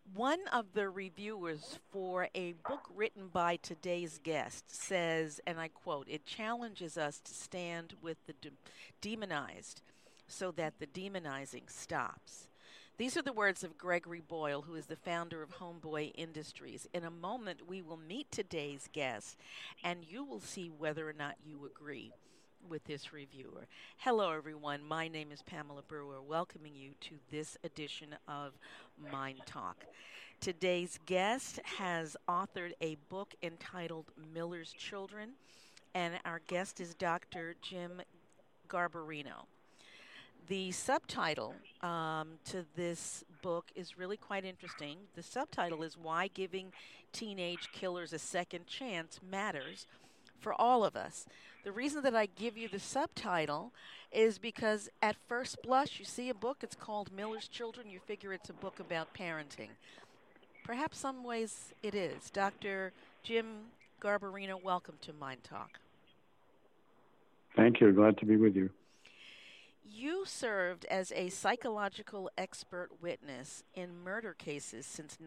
One of the reviewers for a book written by today's guest says, and I quote, it challenges us to stand with the demonized so that the demonizing stops. These are the words of Gregory Boyle, who is the founder of Homeboy Industries. In a moment, we will meet today's guest, and you will see whether or not you agree with this reviewer. Hello, everyone. My name is Pamela Brewer, welcoming you to this edition of Mind Talk. Today's guest has authored a book entitled Miller's Children, and our guest is Dr. Jim Garbarino. The subtitle to this book is really quite interesting. The subtitle is Why Giving Teenage Killers a Second Chance Matters for All of Us. The reason that I give you the subtitle is because at first blush, you see a book, it's called Miller's Children, you figure it's a book about parenting. Perhaps some ways it is. Dr. Jim Garbarino, welcome to Mind Talk. Thank you. Glad to be with you. You served as a psychological expert witness in murder cases since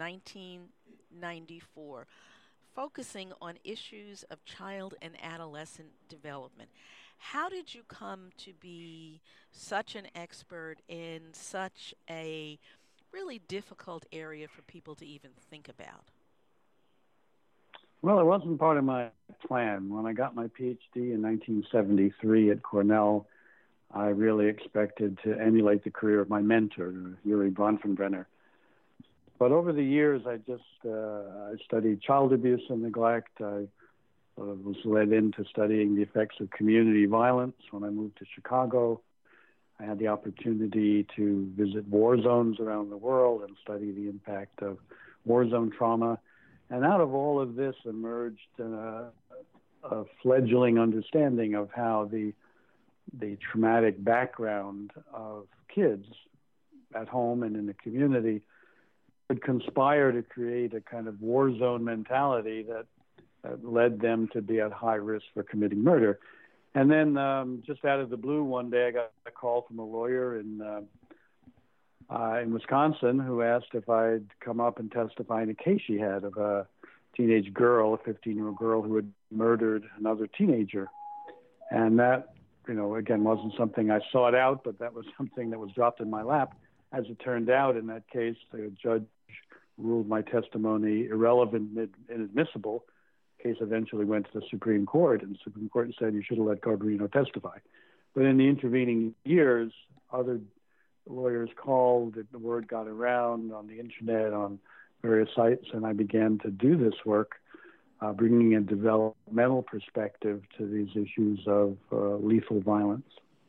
1994, focusing on issues of child and adolescent development. How did you come to be such an expert in such a really difficult area for people to even think about? Well, it wasn't part of my plan. When I got my PhD in 1973 at Cornell, I really expected to emulate the career of my mentor, Urie Bronfenbrenner. But over the years, I studied child abuse and neglect. I was led into studying the effects of community violence when I moved to Chicago. I had the opportunity to visit war zones around the world and study the impact of war zone trauma. And out of all of this emerged a fledgling understanding of how the traumatic background of kids at home and in the community would conspire to create a kind of war zone mentality that led them to be at high risk for committing murder. And then just out of the blue one day, I got a call from a lawyer in Wisconsin who asked if I'd come up and testify in a case she had of a teenage girl, a 15-year-old girl who had murdered another teenager. And that, again, wasn't something I sought out, but that was something that was dropped in my lap. As it turned out, in that case, the judge ruled my testimony irrelevant and inadmissible. The case eventually went to the Supreme Court, and the Supreme Court said you should have let Garbarino testify. But in the intervening years, other lawyers called, the word got around on the internet, on various sites, and I began to do this work, bringing a developmental perspective to these issues of lethal violence.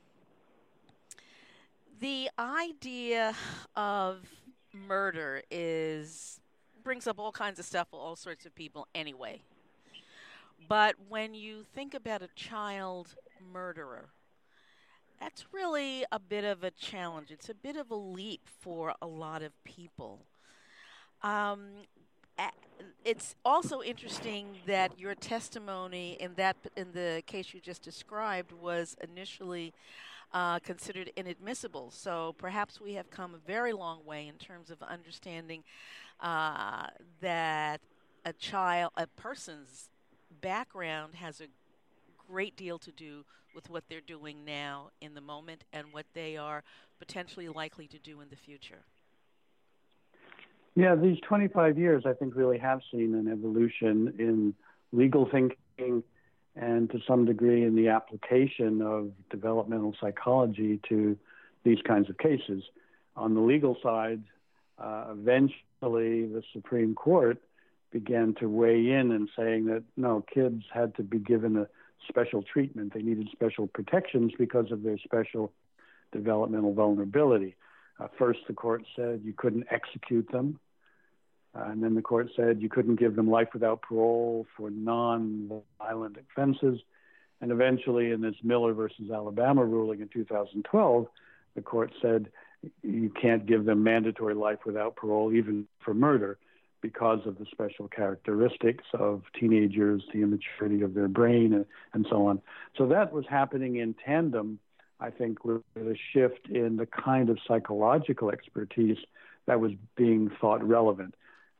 The idea of murder brings up all kinds of stuff for all sorts of people anyway. But when you think about a child murderer, that's really a bit of a challenge. It's a bit of a leap for a lot of people. It's also interesting that your testimony in the case you just described was initially considered inadmissible. So perhaps we have come a very long way in terms of understanding that a person's background has a great deal to do with what they're doing now in the moment and what they are potentially likely to do in the future. Yeah, these 25 years, I think, really have seen an evolution in legal thinking and to some degree in the application of developmental psychology to these kinds of cases. On the legal side, eventually the Supreme Court began to weigh in and saying that, no, kids had to be given a special treatment. They needed special protections because of their special developmental vulnerability. First, the court said you couldn't execute them. And then the court said you couldn't give them life without parole for non-violent offenses. And eventually, in this Miller versus Alabama ruling in 2012, the court said you can't give them mandatory life without parole, even for murder, because of the special characteristics of teenagers, the immaturity of their brain, and so on. So that was happening in tandem, I think, with a shift in the kind of psychological expertise that was being thought relevant.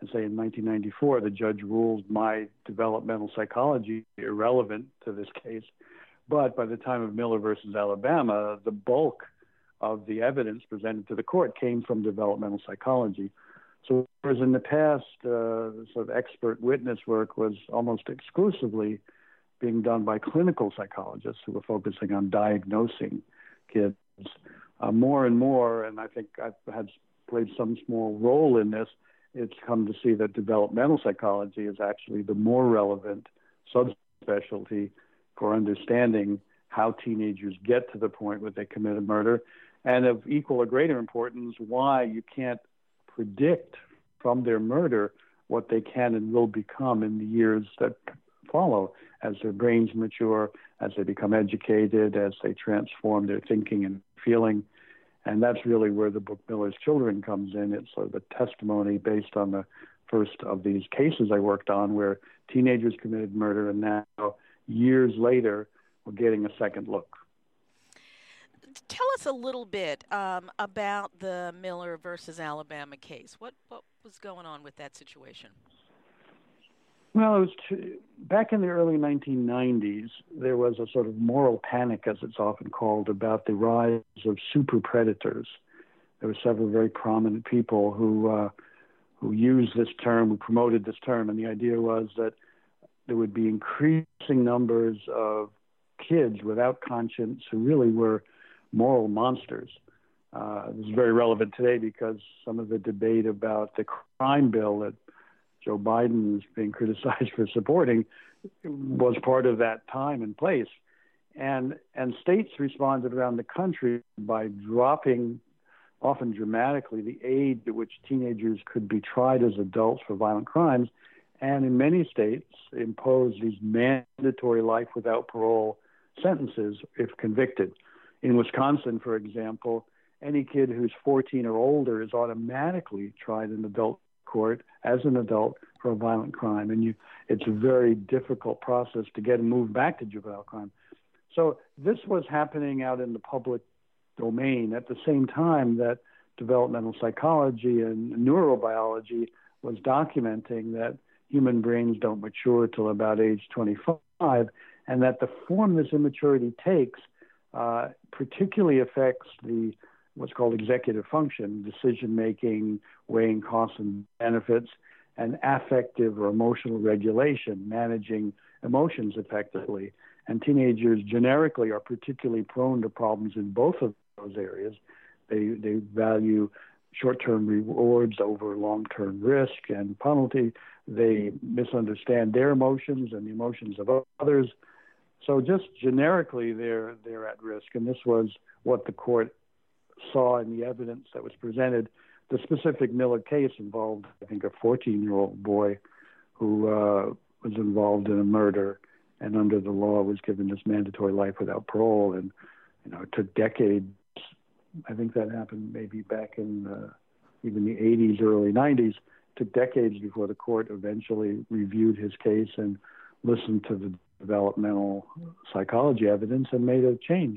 and say in 1994, the judge ruled my developmental psychology irrelevant to this case. But by the time of Miller versus Alabama, the bulk of the evidence presented to the court came from developmental psychology. So whereas in the past, sort of expert witness work was almost exclusively being done by clinical psychologists who were focusing on diagnosing kids, more and more, and I think I've played some small role in this, it's come to see that developmental psychology is actually the more relevant subspecialty for understanding how teenagers get to the point where they commit a murder, and of equal or greater importance, why you can't predict from their murder what they can and will become in the years that follow, as their brains mature, as they become educated, as they transform their thinking and feeling. And that's really where the book Miller's Children comes in. It's sort of a testimony based on the first of these cases I worked on where teenagers committed murder, and now, years later, we're getting a second look. Tell us a little bit about the Miller versus Alabama case. What was going on with that situation? Well, it was back in the early 1990s, there was a sort of moral panic, as it's often called, about the rise of super predators. There were several very prominent people who used this term, who promoted this term, and the idea was that there would be increasing numbers of kids without conscience who really were moral monsters. This is very relevant today because some of the debate about the crime bill that Joe Biden is being criticized for supporting was part of that time and place. And states responded around the country by dropping, often dramatically, the age at which teenagers could be tried as adults for violent crimes, and in many states imposed these mandatory life without parole sentences if convicted. In Wisconsin, for example, any kid who's 14 or older is automatically tried in adult court as an adult for a violent crime, and it's a very difficult process to get moved back to juvenile crime. So this was happening out in the public domain at the same time that developmental psychology and neurobiology was documenting that human brains don't mature till about age 25, and that the form this immaturity takes particularly affects what's called executive function, decision-making, weighing costs and benefits, and affective or emotional regulation, managing emotions effectively. And teenagers generically are particularly prone to problems in both of those areas. They value short-term rewards over long-term risk and penalty. They misunderstand their emotions and the emotions of others. So just generically, they're at risk. And this was what the court saw in the evidence that was presented. The specific Miller case involved, I think, a 14-year-old boy who was involved in a murder, and under the law was given this mandatory life without parole. And it took decades. I think that happened maybe back in even the 80s, early 90s. It took decades before the court eventually reviewed his case and listened to the developmental psychology evidence and made a change.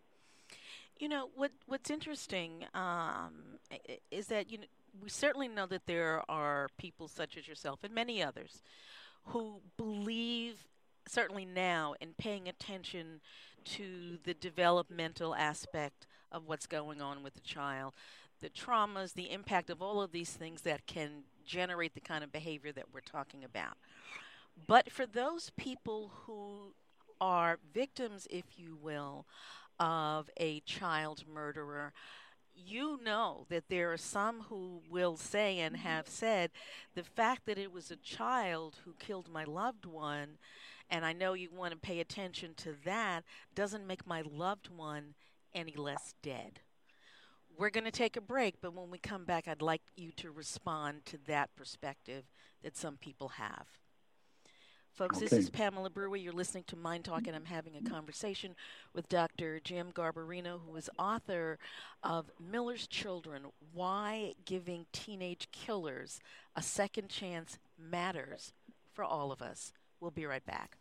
What's interesting is that we certainly know that there are people such as yourself and many others who believe, certainly now, in paying attention to the developmental aspect of what's going on with the child, the traumas, the impact of all of these things that can generate the kind of behavior that we're talking about. But for those people who are victims, if you will, of a child murderer, you know that there are some who will say and have said the fact that it was a child who killed my loved one, and I know you want to pay attention to that, doesn't make my loved one any less dead. We're going to take a break, but when we come back, I'd like you to respond to that perspective that some people have. Folks, Okay. This is Pamela Brewer. You're listening to Mind Talk, and I'm having a conversation with Dr. Jim Garbarino, who is author of Miller's Children, Why Giving Teenage Killers a Second Chance Matters for All of Us. We'll be right back.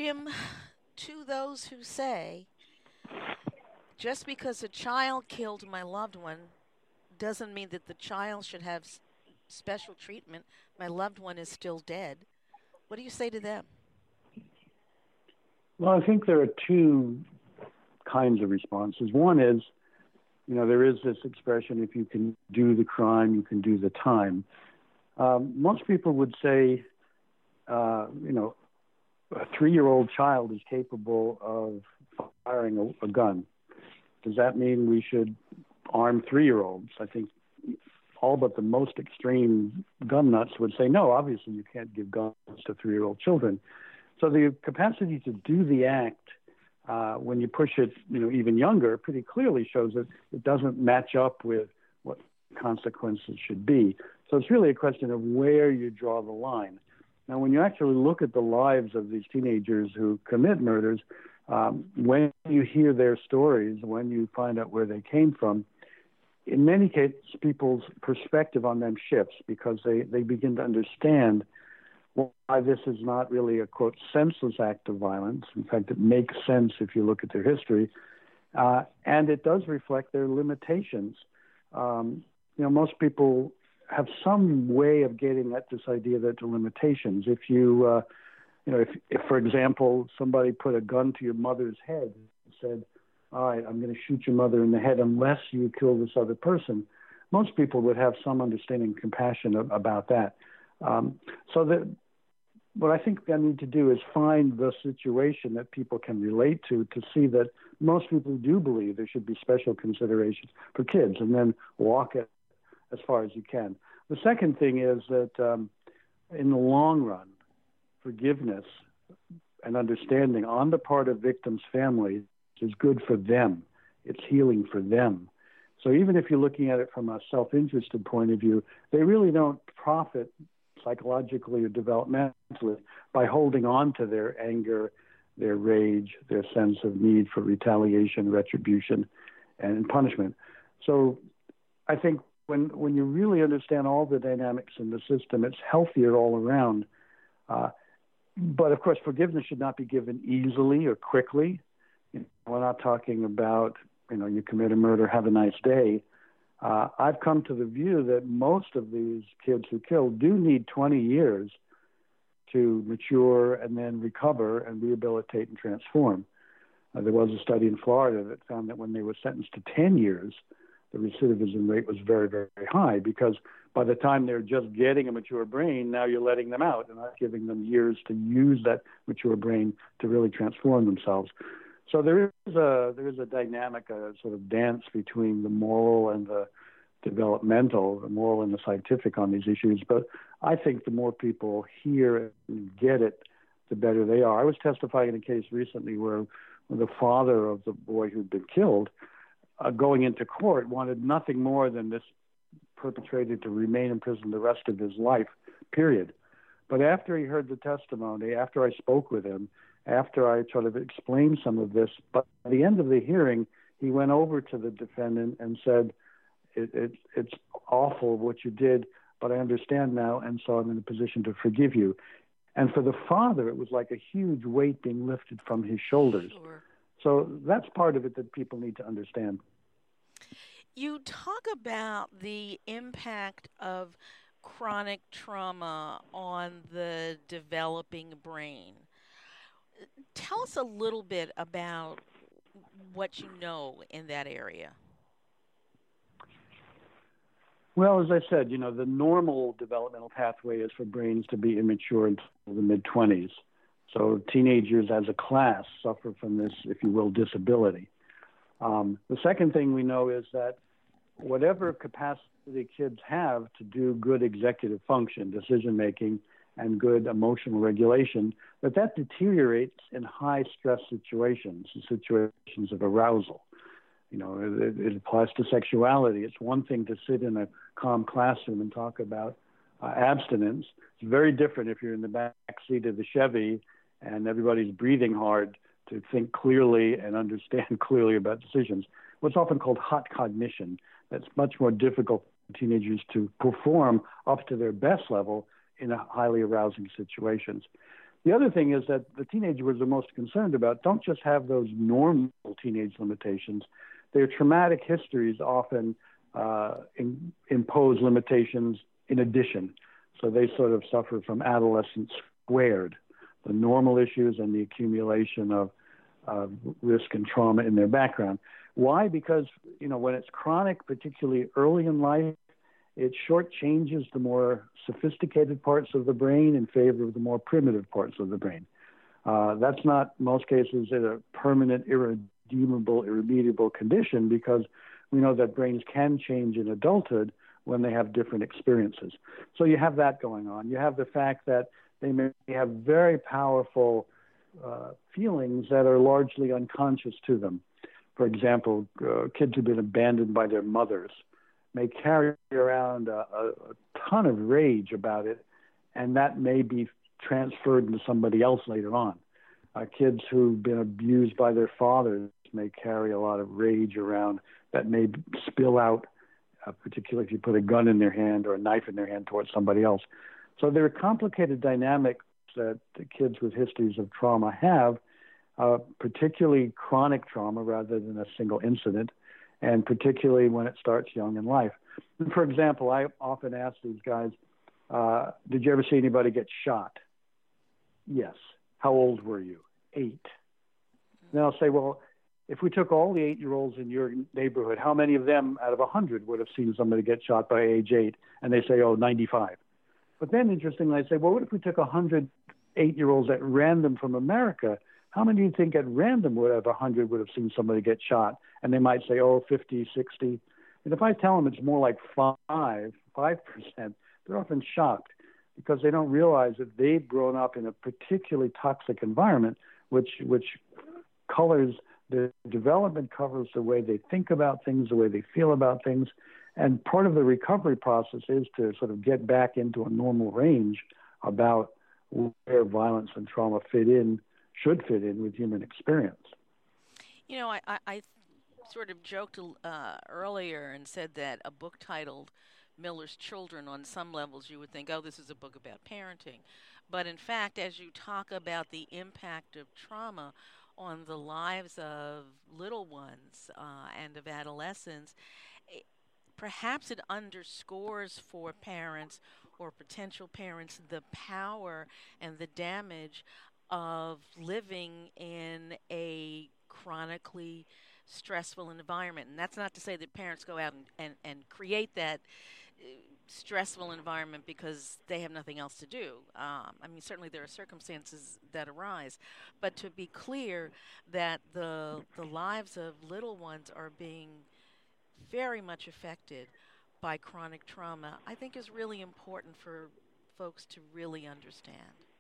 Jim, to those who say, just because a child killed my loved one doesn't mean that the child should have special treatment. My loved one is still dead. What do you say to them? Well, I think there are two kinds of responses. One is, there is this expression, if you can do the crime, you can do the time. Most people would say, a 3-year-old child is capable of firing a gun. Does that mean we should arm 3-year-olds? I think all but the most extreme gun nuts would say, no, obviously you can't give guns to 3-year-old children. So the capacity to do the act, when you push it, even younger, pretty clearly shows that it doesn't match up with what consequences should be. So it's really a question of where you draw the line. Now, when you actually look at the lives of these teenagers who commit murders, when you hear their stories, when you find out where they came from, in many cases, people's perspective on them shifts because they begin to understand why this is not really a, quote, senseless act of violence. In fact, it makes sense if you look at their history. And it does reflect their limitations. Most people have some way of getting at this idea that there are limitations. If you, if, for example, somebody put a gun to your mother's head and said, all right, I'm going to shoot your mother in the head unless you kill this other person, most people would have some understanding and compassion about that. So that what I think I need to do is find the situation that people can relate to see that most people do believe there should be special considerations for kids, and then walk it as far as you can. The second thing is that in the long run, forgiveness and understanding on the part of victims' families is good for them. It's healing for them. So even if you're looking at it from a self-interested point of view, they really don't profit psychologically or developmentally by holding on to their anger, their rage, their sense of need for retaliation, retribution, and punishment. So I think when you really understand all the dynamics in the system, it's healthier all around. But of course, forgiveness should not be given easily or quickly. We're not talking about, you commit a murder, have a nice day. I've come to the view that most of these kids who kill do need 20 years to mature and then recover and rehabilitate and transform. There was a study in Florida that found that when they were sentenced to 10 years, the recidivism rate was very, very high, because by the time they're just getting a mature brain, now you're letting them out and not giving them years to use that mature brain to really transform themselves. So there is a dynamic, a sort of dance between the moral and the developmental, the moral and the scientific on these issues. But I think the more people hear and get it, the better they are. I was testifying in a case recently where the father of the boy who'd been killed, going into court, wanted nothing more than this perpetrator to remain in prison the rest of his life, period. But after he heard the testimony, after I spoke with him, after I sort of explained some of this, but at the end of the hearing, he went over to the defendant and said, it's awful what you did, but I understand now, and so I'm in a position to forgive you. And for the father, it was like a huge weight being lifted from his shoulders. Sure. So that's part of it that people need to understand. You talk about the impact of chronic trauma on the developing brain. Tell us a little bit about what you know in that area. Well, as I said, the normal developmental pathway is for brains to be immature until the mid-20s. So teenagers as a class suffer from this, if you will, disability. The second thing we know is that whatever capacity kids have to do good executive function, decision-making, and good emotional regulation, that deteriorates in high-stress situations of arousal. It applies to sexuality. It's one thing to sit in a calm classroom and talk about abstinence. It's very different if you're in the back seat of the Chevy and everybody's breathing hard to think clearly and understand clearly about decisions. What's often called hot cognition. That's much more difficult for teenagers to perform up to their best level in highly arousing situations. The other thing is that the teenagers are most concerned about don't just have those normal teenage limitations. Their traumatic histories often impose limitations in addition. So they sort of suffer from adolescence squared, the normal issues and the accumulation of risk and trauma in their background. Why? Because, when it's chronic, particularly early in life, it shortchanges the more sophisticated parts of the brain in favor of the more primitive parts of the brain. That's not, in most cases, a permanent, irremediable condition, because we know that brains can change in adulthood when they have different experiences. So you have that going on. You have the fact that they may have very powerful feelings that are largely unconscious to them. For example, kids who've been abandoned by their mothers may carry around a ton of rage about it, and that may be transferred into somebody else later on. Kids who've been abused by their fathers may carry a lot of rage around that may spill out, particularly if you put a gun in their hand or a knife in their hand towards somebody else. So there are complicated dynamics that the kids with histories of trauma have, particularly chronic trauma rather than a single incident, and particularly when it starts young in life. And for example, I often ask these guys, did you ever see anybody get shot? Yes. How old were you? 8. Then I'll say, well, if we took all the 8-year-olds in your neighborhood, how many of them out of 100 would have seen somebody get shot by age 8? And they say, 95. But then, interestingly, I say, well, what if we took 100 8-year-olds at random from America? How many do you think at random would have 100 would have seen somebody get shot? And they might say, 50, 60. And if I tell them it's more like 5%, they're often shocked, because they don't realize that they've grown up in a particularly toxic environment, which colors their development, covers the way they think about things, the way they feel about things. And part of the recovery process is to sort of get back into a normal range about where violence and trauma should fit in with human experience. I sort of joked earlier and said that a book titled Miller's Children, on some levels you would think, this is a book about parenting. But in fact, as you talk about the impact of trauma on the lives of little ones and of adolescents, perhaps it underscores for parents or potential parents the power and the damage of living in a chronically stressful environment. And that's not to say that parents go out and create that stressful environment because they have nothing else to do. Certainly there are circumstances that arise, but to be clear that the lives of little ones are being very much affected by chronic trauma, I think is really important for folks to really understand.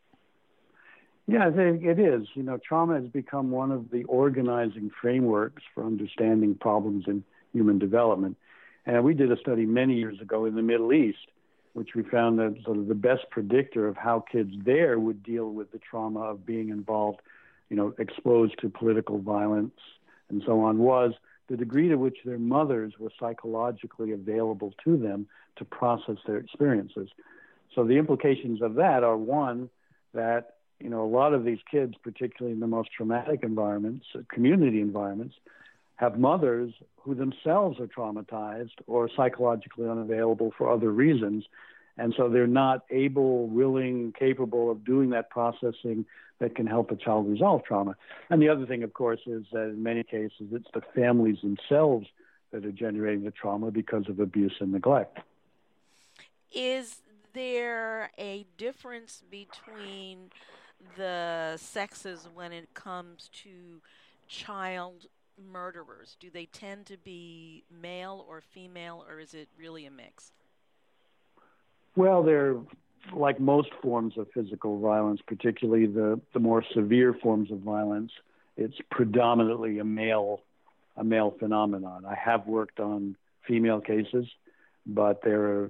Yeah, I think it is. Trauma has become one of the organizing frameworks for understanding problems in human development. And we did a study many years ago in the Middle East, which we found that sort of the best predictor of how kids there would deal with the trauma of being involved, exposed to political violence and so on, was the degree to which their mothers were psychologically available to them to process their experiences. So the implications of that are, one, that a lot of these kids, particularly in the most traumatic environments, community environments, have mothers who themselves are traumatized or psychologically unavailable for other reasons. And so they're not able, willing, capable of doing that processing that can help a child resolve trauma. And the other thing, of course, is that in many cases, it's the families themselves that are generating the trauma because of abuse and neglect. Is there a difference between the sexes when it comes to child murderers? Do they tend to be male or female, or is it really a mix? Well, they're like most forms of physical violence, particularly the more severe forms of violence. It's predominantly a male phenomenon. I have worked on female cases, but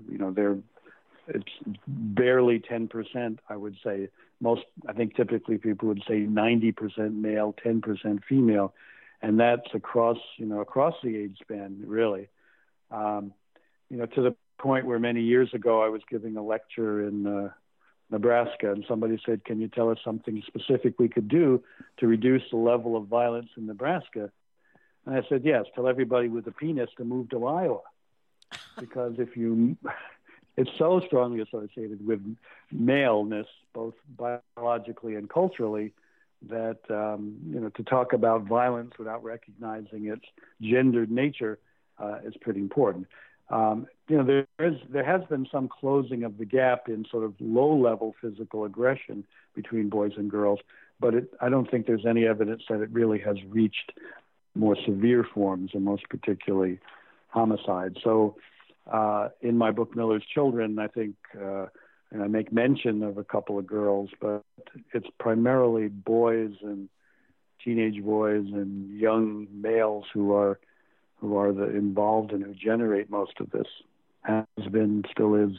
it's barely 10%, I would say. I think typically people would say 90% male, 10% female, and that's across the age span, really. To the point where many years ago I was giving a lecture in Nebraska, and somebody said, "Can you tell us something specific we could do to reduce the level of violence in Nebraska?" And I said, "Yes, tell everybody with a penis to move to Iowa, because it's so strongly associated with maleness, both biologically and culturally, that to talk about violence without recognizing its gendered nature is pretty important." There has been some closing of the gap in sort of low-level physical aggression between boys and girls, but I don't think there's any evidence that it really has reached more severe forms, and most particularly homicide. So in my book, Miller's Children, I think, and I make mention of a couple of girls, but it's primarily boys and teenage boys and young males who are involved and who generate most of this, has been, still is.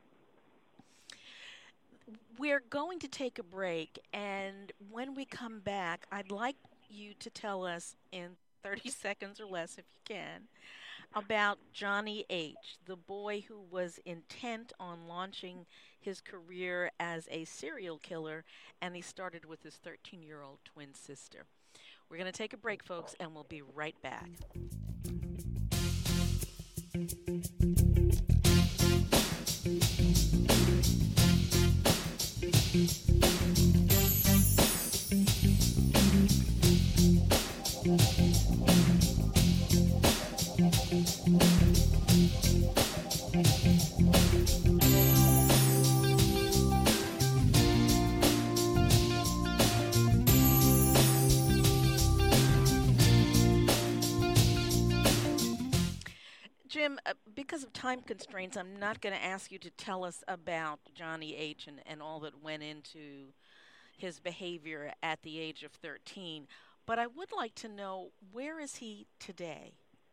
We're going to take a break, and when we come back, I'd like you to tell us in 30 seconds or less, if you can, about Johnny H., the boy who was intent on launching his career as a serial killer, and he started with his 13-year-old twin sister. We're going to take a break, folks, and we'll be right back. Jim, because of time constraints, I'm not going to ask you to tell us about Johnny H. and all that went into his behavior at the age of 13, but I would like to know, where is he today?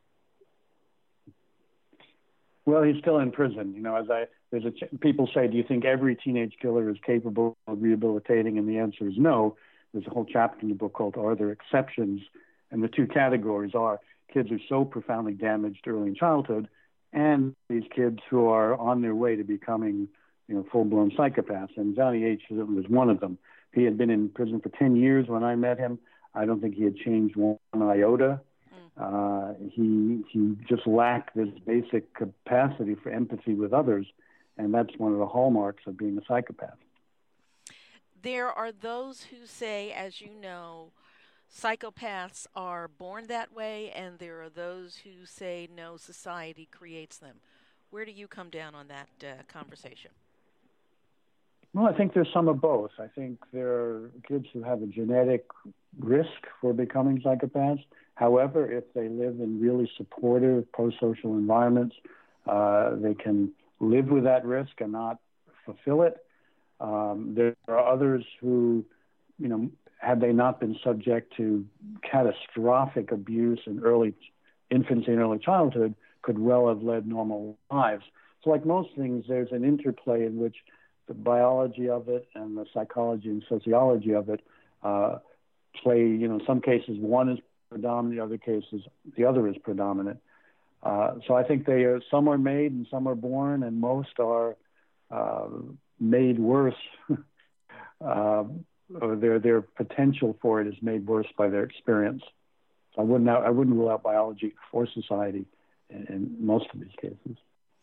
Well, he's still in prison. People say, "Do you think every teenage killer is capable of rehabilitating?" And the answer is no. There's a whole chapter in the book called "Are There Exceptions?" And the two categories are kids who are so profoundly damaged early in childhood, and these kids who are on their way to becoming, full-blown psychopaths. And Johnny H. was one of them. He had been in prison for 10 years when I met him. I don't think he had changed one iota. He just lacked this basic capacity for empathy with others, and that's one of the hallmarks of being a psychopath. There are those who say, as you know, psychopaths are born that way, and there are those who say, no, society creates them. Where do you come down on that conversation? Well, I think there's some of both. I think there are kids who have a genetic risk for becoming psychopaths. However, if they live in really supportive pro-social environments, they can live with that risk and not fulfill it. There are others who, had they not been subject to catastrophic abuse in early infancy and early childhood, could well have led normal lives. So like most things, there's an interplay in which the biology of it and the psychology and sociology of it play, in some cases one is predominant, in other cases the other is predominant. So I think some are made and some are born, and most are made worse. Or their potential for it is made worse by their experience. So I wouldn't rule out biology or society in most of these cases.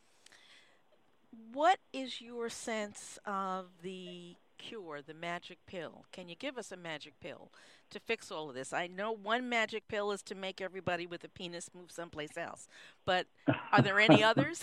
What is your sense of the cure, the magic pill? Can you give us a magic pill to fix all of this? I know one magic pill is to make everybody with a penis move someplace else, but are there any others?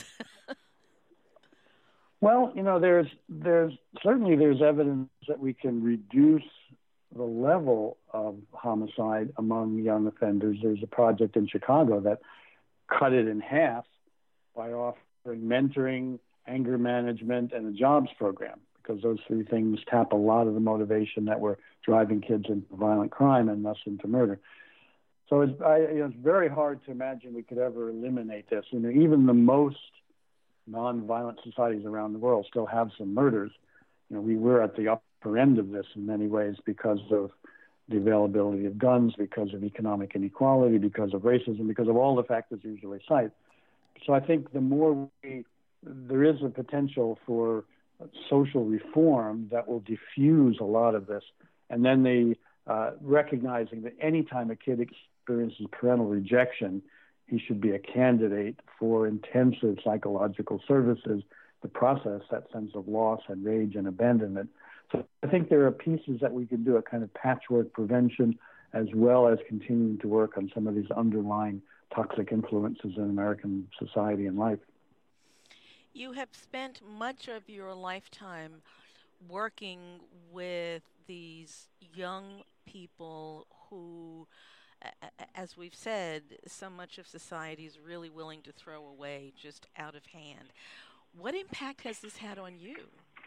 Well, there's evidence that we can reduce the level of homicide among young offenders. There's a project in Chicago that cut it in half by offering mentoring, anger management, and a jobs program, because those three things tap a lot of the motivation that were driving kids into violent crime and thus into murder. So it's very hard to imagine we could ever eliminate this. Even the most non-violent societies around the world still have some murders. We're at the upper end of this in many ways because of the availability of guns, because of economic inequality, because of racism, because of all the factors usually cite. So I think the more there is a potential for social reform that will diffuse a lot of this. And then recognizing that anytime a kid experiences parental rejection, he should be a candidate for intensive psychological services to process that sense of loss and rage and abandonment. So I think there are pieces that we can do, a kind of patchwork prevention, as well as continuing to work on some of these underlying toxic influences in American society and life. You have spent much of your lifetime working with these young people who, as we've said, so much of society is really willing to throw away just out of hand. What impact has this had on you?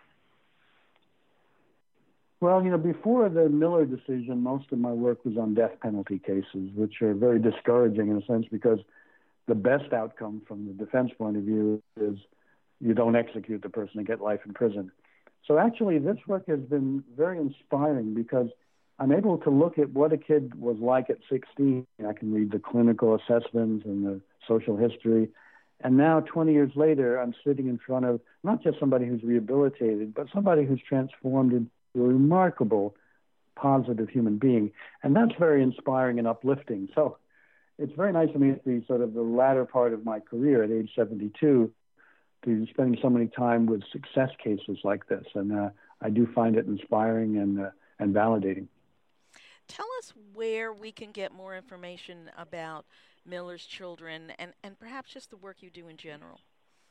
Well, before the Miller decision, most of my work was on death penalty cases, which are very discouraging in a sense because the best outcome from the defense point of view is you don't execute the person and get life in prison. So actually, this work has been very inspiring because I'm able to look at what a kid was like at 16. I can read the clinical assessments and the social history. And now, 20 years later, I'm sitting in front of not just somebody who's rehabilitated, but somebody who's transformed into a remarkable, positive human being. And that's very inspiring and uplifting. So it's very nice for me at the sort of the latter part of my career at age 72 to spending so many time with success cases like this. And I do find it inspiring and validating. Tell us where we can get more information about Miller's Children and perhaps just the work you do in general.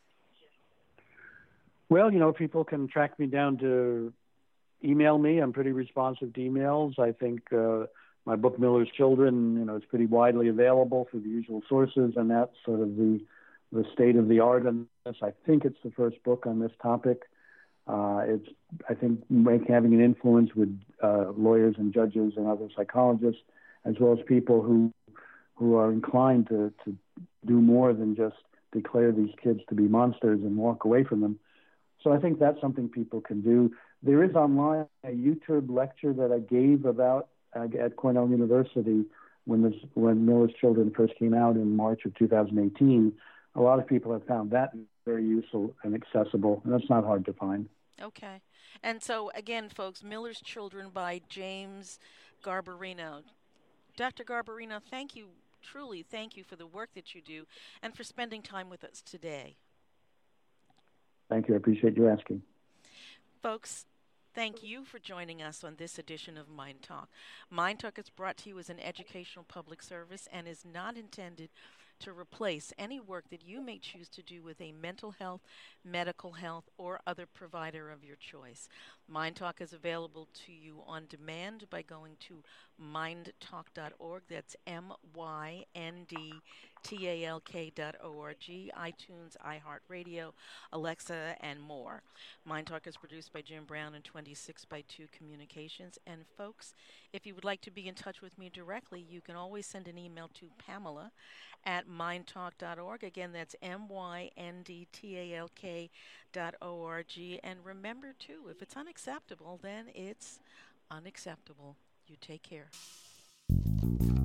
Well, people can track me down to email me. I'm pretty responsive to emails. I think my book, Miller's Children, is pretty widely available through the usual sources, and that's sort of the state of the art on this. I think it's the first book on this topic. It's, I think, having an influence with lawyers and judges and other psychologists, as well as people who are inclined to do more than just declare these kids to be monsters and walk away from them. So I think that's something people can do. There is online a YouTube lecture that I gave about at Cornell University when Miller's Children first came out in March of 2018. A lot of people have found that very useful and accessible, and that's not hard to find. Okay. And so, again, folks, Miller's Children by James Garbarino. Dr. Garbarino, thank you, truly thank you for the work that you do and for spending time with us today. Thank you. I appreciate you asking. Folks, thank you for joining us on this edition of Mind Talk. Mind Talk is brought to you as an educational public service and is not intended to replace any work that you may choose to do with a mental health, medical health, or other provider of your choice. Mind Talk is available to you on demand by going to mindtalk.org. That's MYNDTALK.org, iTunes, iHeartRadio, Alexa, and more. Mind Talk is produced by Jim Brown and 26 by 2 Communications. And folks, if you would like to be in touch with me directly, you can always send an email to Pamela at mindtalk.org. Again, that's MYNDTALK.org. And remember, too, if it's unacceptable, then it's unacceptable. You take care.